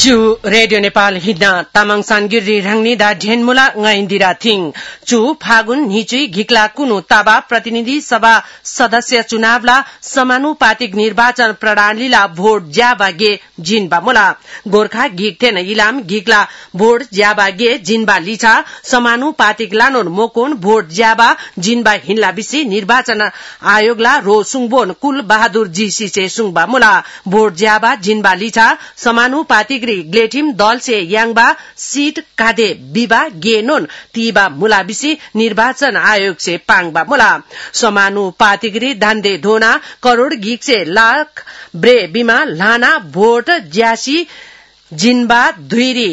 चु रेडियो नेपाल हिडना तामाङ सानगिरी रंगनीदा ढेनमुला ngaindira थिङ चु फागुन निचुई घिक्ला कुनु ताबा प्रतिनिधि सभा सदस्य चुनावला समानुपातिक निर्वाचन प्रणालीला भोट ज्याबागे जिनबा मुला गोर्खा घिक्थेन इलाम घिक्ला भोट ज्याबागे जिनबा लिछा समानुपातिक लानोन मोकोन भोट ज्याबा जिनबा हिनला बिसी निर्वाचन आयोगला रो सुङबोन कुल बहादुर जीसी से सुङबा मुला भोट ज्याबा जिनबा लिछा समानुपातिक ग्लेटिम दल से यांगबा सीट कादे बिबा गेनोन तीबा मुला बिसी निर्वाचन आयोग से पांगबा मुला समानुपातिक धान्दे धोना करोड़ गीक से लाख ब्रे बिमा लाना भोट ज्यासी जिनबा धुइरी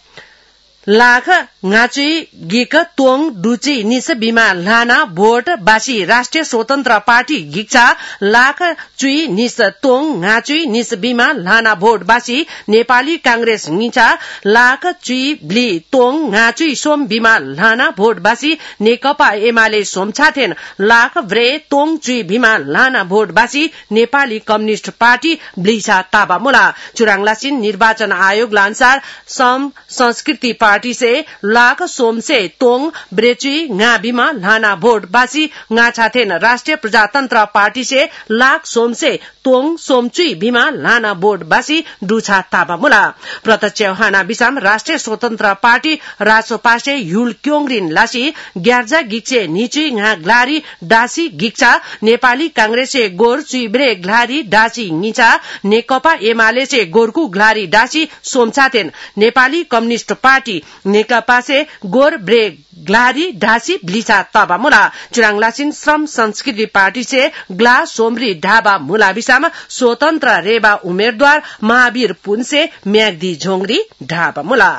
लाख ngaचुई गिक तोङ डुची निस बिमा लाना भोट बासी राष्ट्रिय स्वतन्त्र पार्टी गिक्चा लाख चुई निस तोङ ngaचुई निस बिमा लाना भोट बासी नेपाली कांग्रेस निचा लाख चुई ब्ली तोङ ngaचुई सोम बिमा लाना भोट बासी नेकपा एमाले सोमछाथेन लाख ब्रे तोङ चुई बिमा लाना भोट बासी नेपाली कम्युनिस्ट पार्टी ब्लीसा ताबा मुला चुराङलासिन निर्वाचन आयोग अनुसार सम संस्कृति पार्टी से लाख सोम से तोङ ब्रेची nga बिमा लाना भोट बासी nga छाथेन राष्ट्रिय प्रजातन्त्र पार्टी से लाख सोम से तोङ सोमचुई बिमा लाना भोट बासी डुछा ताबा मुला प्रत्यक्ष हाना बिसाम राष्ट्रिय स्वतन्त्र पार्टी रासोपा से युल क्योङरिन लासी ग्यार्जा गिक्से निचुई nga ग्लारी डासी गिक्चा नेपाली कांग्रेस से गोर चुइब्रे ग्लारी डासी निचा नेकपा एमाले से गोरकु ग्लारी डासी सोमछाथेन नेपाली कम्युनिस्ट पार्टी नेकपा से गोर ब्रे ग्लारी ढासी ब्लिसा तबा मुला चुराङलासिन श्रम संस्कृति पार्टी से ग्ला सोमरी ढाबा मुला बिसामा स्वतन्त्र रेबा उम्मेदवार महावीर पुन से म्याग्दी झोंगरी ढाबा मुला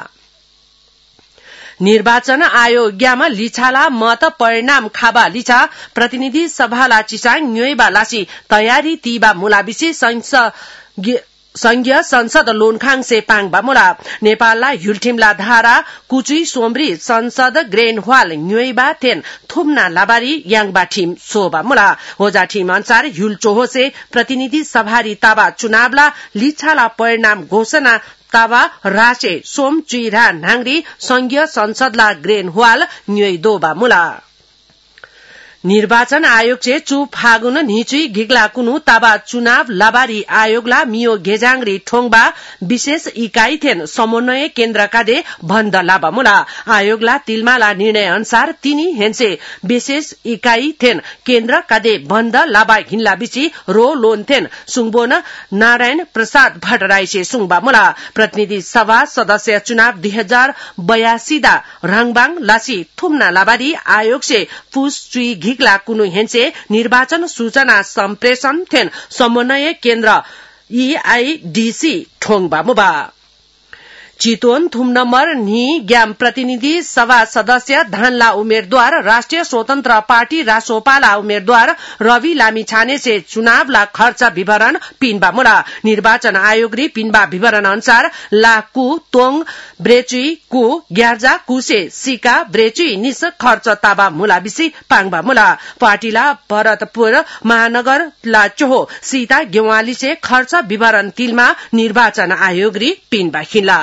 निर्वाचन आयोगमा लिछाला मत परिणाम खाबा लिछा प्रतिनिधि सभाला चिसाङ न्योइबा लासी तयारी तीबा मुला बिसी संघीय संसद लोनखाङ से पाङबा मुला नेपालला युलठिमला धारा कुचुई सोमरी संसद ग्रेन हवाल न्योइबा थेन थुम्ना लाबारी याङबा ठिम सोबा मुला होजा ठिम अनुसार युल चोहो से प्रतिनिधि सभारी ताबा चुनावला लिछाला परिणाम घोषणा ताबा रासे सोम चुइरा नाङ्री संघीय संसदला ग्रेन हवाल न्योइदोबा मुला निर्वाचन आयोग से चु फागुन निचुई घिग्ला कुनु ताबा चुनाव लाबारी आयोगला मियो घेजाङरी ठोङबा विशेष इकाई थेन समन्वय केन्द्र कादे बन्द लाबा मुला आयोगला तिलमाला निर्णय अनुसार तिनी हेन्से विशेष इकाई थेन केन्द्र कादे बन्द लाबा हिनला बिची रो लोन थेन सुङबोन नारायण प्रसाद भट्टराई से सुङबा मुला प्रतिनिधि सभा सदस्य चुनाव 2082 दा रङबाङ लासी थुम्ना लाबारी आयोग से पुस चुई घिग्ला कुनु हेन्से निर्वाचन सूचना सम्प्रेषण थेन समन्वय केन्द्र EIDC ठोङबा मुबा चितवन थुम नम्बर नि ग्याम प्रतिनिधि सभा सदस्य धानला उम्मेदवार राष्ट्रिय स्वतन्त्र पार्टी रासोपाला उम्मेदवार रवि लामिछाने से चुनावला खर्च विवरण पिनबा मुला निर्वाचन आयोग री पिनबा विवरण अनुसार लाकु तोङ ब्रेचुई कु ग्यार्जा कुसे सिका ब्रेचुई निस खर्च ताबा मुला बिसी पाङबा मुला पार्टीला भरतपुर महानगर ला चोहो सीता गेवाली से खर्च विवरण तिलमा निर्वाचन आयोग री पिनबा हिला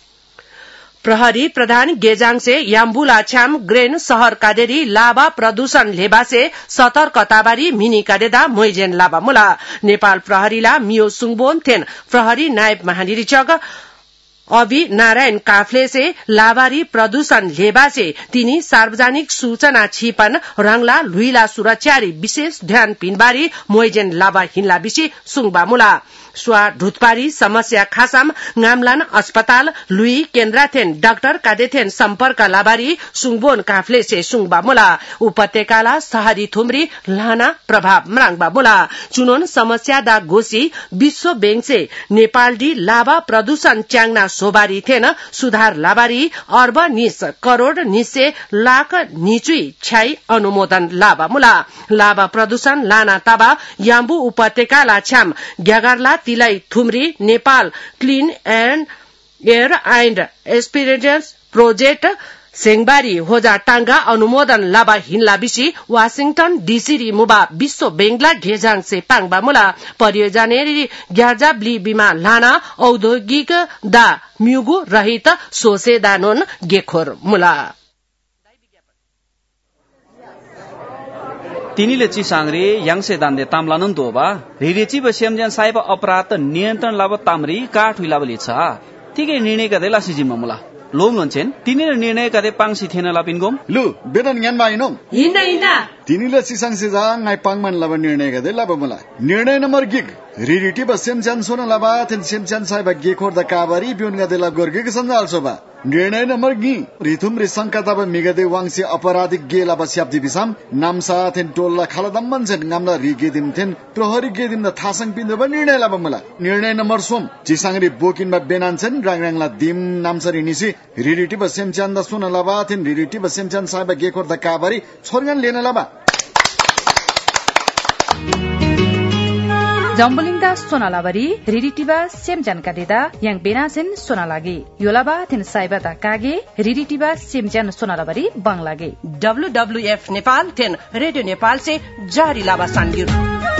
प्रहरी प्रधान गेजाङ से याम्बुला छ्याम ग्रेन शहर कादेरी लाभा प्रदूषण लेबा से सतर्कताबारी मिनी कादेदा मोइजेन लाबा मुला नेपाल प्रहरीला मियो सुङबोन थेन प्रहरी नायब महानिरीक्षक अभि नारायण काफले से लाभारी प्रदूषण लेबा से तिनी सार्वजनिक सूचना छिपन रंगला लुइला सुरक्षारी विशेष ध्यान पिनबारी मोइजेन लाबा हिनला बिसी सुङबा मुला स्वा ढुतपारी समस्या खासाम गामलान अस्पताल लुई केन्द्राथेन डाक्टर कादेथेन सम्पर्क लाबारी सुङबोन काफले से सुङबा मुला उपत्यकाला शहरी थुमरी लाना प्रभाव मराङबा मुला चुनोन समस्या दा गोसी विश्व बैंक से नेपाल डी लाभा प्रदूषण च्याङना सोबारी थेन सुधार लाबारी अर्ब निस करोड़ निसे लाख निचुई छ्याई अनुमोदन लाबा मुला लाभा प्रदूषण लाना ताबा याम्बु उपत्यकाला छ्याम ग्यागारला तिलाई थुमरी Nepal clean and air and aspirations project सेङबारी होजा टांगा अनुमोदन लाबा हिन्ला बिसी वाशिंगटन डीसी री मुबा विश्व बेंगला घेजाङ से पाङबा मुला परियोजना री ग्यारजा ब्ली बिमा लाना औद्योगिक दा म्युगु रहित सोसे दानोन गेखोर मुला तिनीले चिसाङरे याङसे दान्दे तामलानन दोबा रिरेची बसेमजन साइब अपराध नियन्त्रण लाब तामरी काठ हुइलाबली छ तिगे निर्णय गदे लासी जिम्मा मुला लोम लन्छेन तिनीले निर्णय गदे पाङसी थेन लापिनगोम लु बेदन ज्ञान माइनोम हिन्दा तिनीले चिसाङसे जाङ नाइ पाङमान लाब निर्णय गदे लाब मुला निर्णय नम्बर गिग रिरिटी बसेमजन सोना लाबा थेन सेमजन साइब गेखोर द काबारी बिउन गदे ला गोर्गे संजाल सोबा निर्णय नम्बर गी रिथुम रिसंका तब मिगदे वांगसी अपराधिक गेला बस्याप्ति बिसाम नामसा थेन टोल्ला खालदम मनसेन गामला रिगेदिम थेन प्रहरी गेदिम न थासंग पिन्दब निर्णय लाब मला निर्णय नम्बर सोम चिसाङरी बोकिन बा बेनान्छन राङराङला दिम नामसरी निसी रिरिटी बसेमचन द सोना लाबा थेन रिरिटी बसेमचन साइब गेखोर द काबारी छोरगन लेन लाबा जम्बुलिङदा सोनालाबरी रिरिटिबा सेमजान कादेदा याङ बेनासेन सोनालागे योलाबा थेन साइबादा कागे रिरिटिबा सेमजान सोनालाबरी बंगलागे WWF नेपाल थेन रेडियो नेपाल से जारी लाबा सानगिर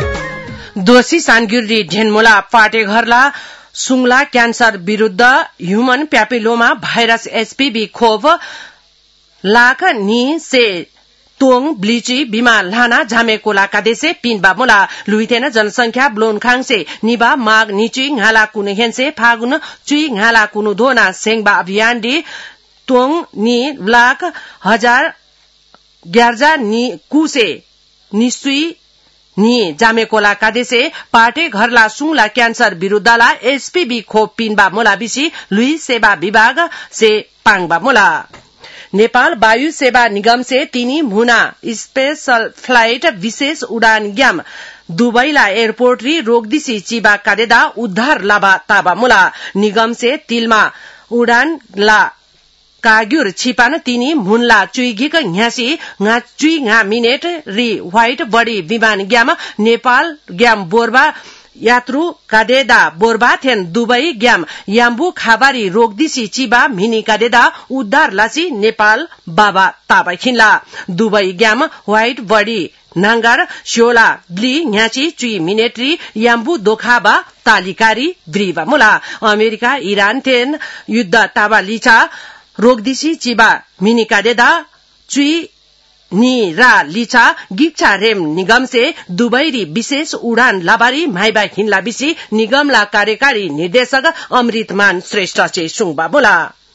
दोषी सानगिर री ढेनमुला पाटे घरला सुङला क्यान्सर विरुद्ध ह्युमन प्यापिलोमा भाइरस HPV खोप लाख नि से तोङ ब्लिची बिमा लाना झामेकोला कादेसे पिनबा मुला लुइथेन जनसंख्या ब्लोनखाङ से निबा माग निची ngala कुनु हेनसे फागुन चुई ngala कुनु धोना सेङबा अभियान दि तोङ नि लाख हजार ग्यारजा नि कुसे निसुई नि जामेकोला कादेसे पाटे घरला सुङला क्यान्सर विरुद्धला HPV खोप पिनबा मुला बिसी लुई सेवा विभाग से पाङबा मुला नेपाल वायु सेवा निगम से तिनी मुना स्पेशल फ्लाइट विशेष उडान ग्याम दुबईला एयरपोर्ट री रोगदिसी चिबा कादेदा उद्धार लाबा ताबा मुला निगम से तिलमा उडान ला काग्युर छिपान तिनी मुनला चुइगिक न्यासी nga चुइ nga मिनेट री व्हाइट बडी विमान ग्याम नेपाल ग्याम बोरबा यात्रु कादेदा बोरबा थेन दुबई ग्याम याम्बु खाबारी रोगदिसी चिबा मिनी कादेदा उद्धार लासी नेपाल बाबा ताबा खिनला दुबई ग्याम व्हाइट बडी नांगार श्योला ब्ली न्याची चुई मिनेट्री याम्बु दोखाबा तालिकारी ब्रीबा मुला अमेरिका इरान थेन युद्ध ताबा लिचा रोगदिसी चिबा मिनी कादेदा चुई नि रा लिचा गिक्चा रेम निगम से दुबईरी विशेष उडान लाबारी माइबा हिन्ला बिसी निगमला कार्यकारी निर्देशक अमृतमान श्रेष्ठ चे सुङबा बोला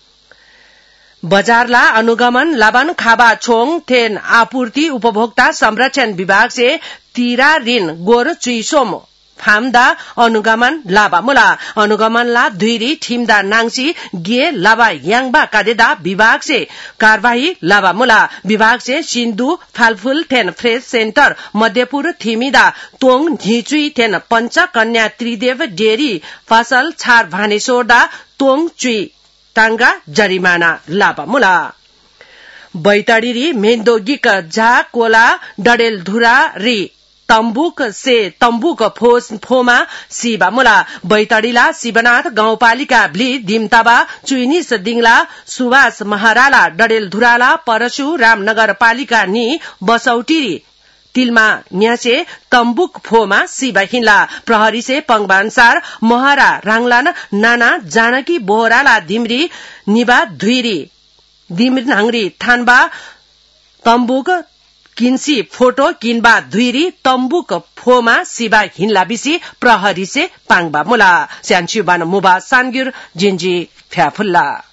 बजारला अनुगमन लाबान खाबा छोङ थेन आपूर्ति उपभोक्ता संरक्षण विभाग से तीरा ऋण गोर चुइसोम फामदा अनुगमन लाबा मुला अनुगमन ला धुइरी ठिमदा नाङसी गे लाबा याङबा कादेदा विभाग से कार्यवाही लाबा मुला विभाग से सिन्धु फालफुल थेन फ्रेश सेन्टर मध्यपुर थिमिदा तोङ झिचुई थेन पंच कन्या त्रिदेव डेरी फसल छार भानेश्वरदा तोङ चुई टांगा जरिमाना लाबा मुला बैतडीरी मेन्दोगिक झा कोला डडेलधुरा री तम्बुक फोमा सिबा मुला बैतडीला शिवनाथ गाउँपालिका ब्ली दिमताबा चुइनिस दिङला सुवास महाराला डडेलधुराला परशुराम नगरपालिका नि बसौटीरी तिलमा न्यासे तम्बुक फोमा सिबा हिन्ला प्रहरी से पंगबानसार महरा राङलान नाना जानकी बोहराला दिमरी निबा धुइरी दिमनाङरी थानबा तम्बुक किन्सी फोटो किनबा धुइरी तम्बुक फोमा सिबा हिन्ला बिसी प्रहरी से पाङबा मुला स्यान्चुबान मुबा सानगिर जिन्जी फ्याफुल्ला